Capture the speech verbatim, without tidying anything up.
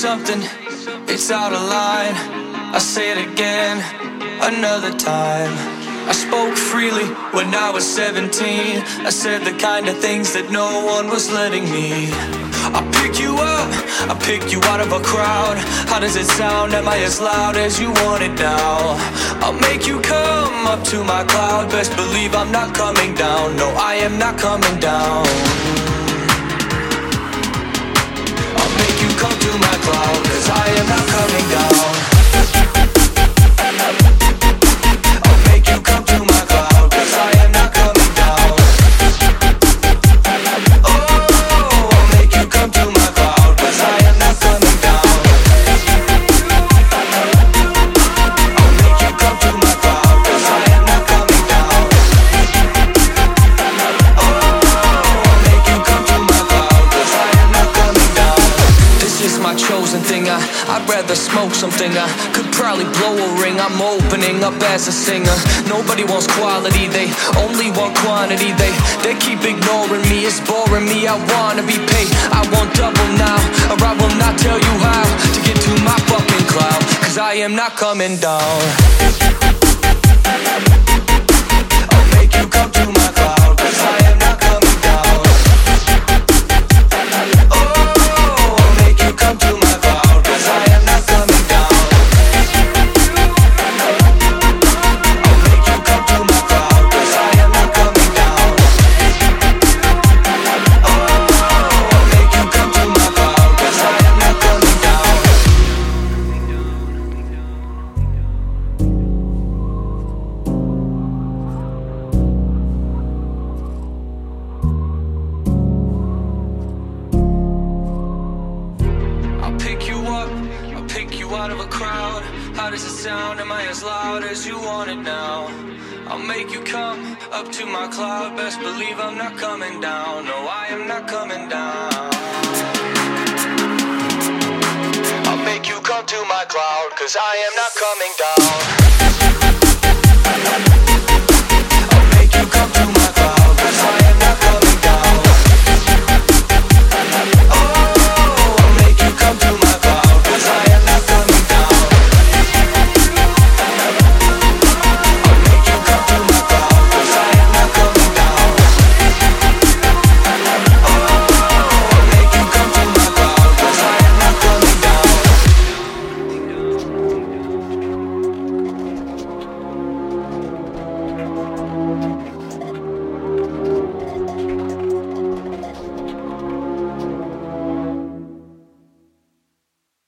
something, it's out of line. I say it again, another time. I spoke freely when I was seventeen. I said the kind of things that no one was letting me. I pick you up, I pick you out of a crowd. How does it sound? Am I as loud as you want it now? I'll make you come up to my cloud. Best believe I'm not coming down. No, I am not coming down. I'll make you come to my cloud, 'cause I am not coming down. I'll make you come to my cloud, 'cause I am not coming down. Oh, I'll make you come to my cloud, 'cause I am not coming down. I'll make you come to my cloud, 'cause I am not coming down. Oh, I'll make you come to my cloud, 'cause I am not coming down. This is my chosen thing, I, I'd rather smoke something. I could probably blow a ring, I'm opening up as a singer. Nobody wants quality, they only want quantity. They, they keep ignoring me, it's boring me. I wanna be paid, I want double now, or I will not tell you how to get to my fucking cloud, 'cause I am not coming down. I'll make you come to my cloud, 'cause I am not coming down. Oh, I'll make you come to my cloud, 'cause I am not coming down. I'll make you come to my cloud, 'cause I am not coming down. Oh, I'll make you come to my cloud, 'cause I am not coming down. I'll pick you up, I'll pick you out of a crowd. How does it sound? Am I as loud as you want it now? I'll make you come up to my cloud. Best believe I'm not coming down. No, I am not coming down. I'll make you come to my cloud, 'cause I am not coming down.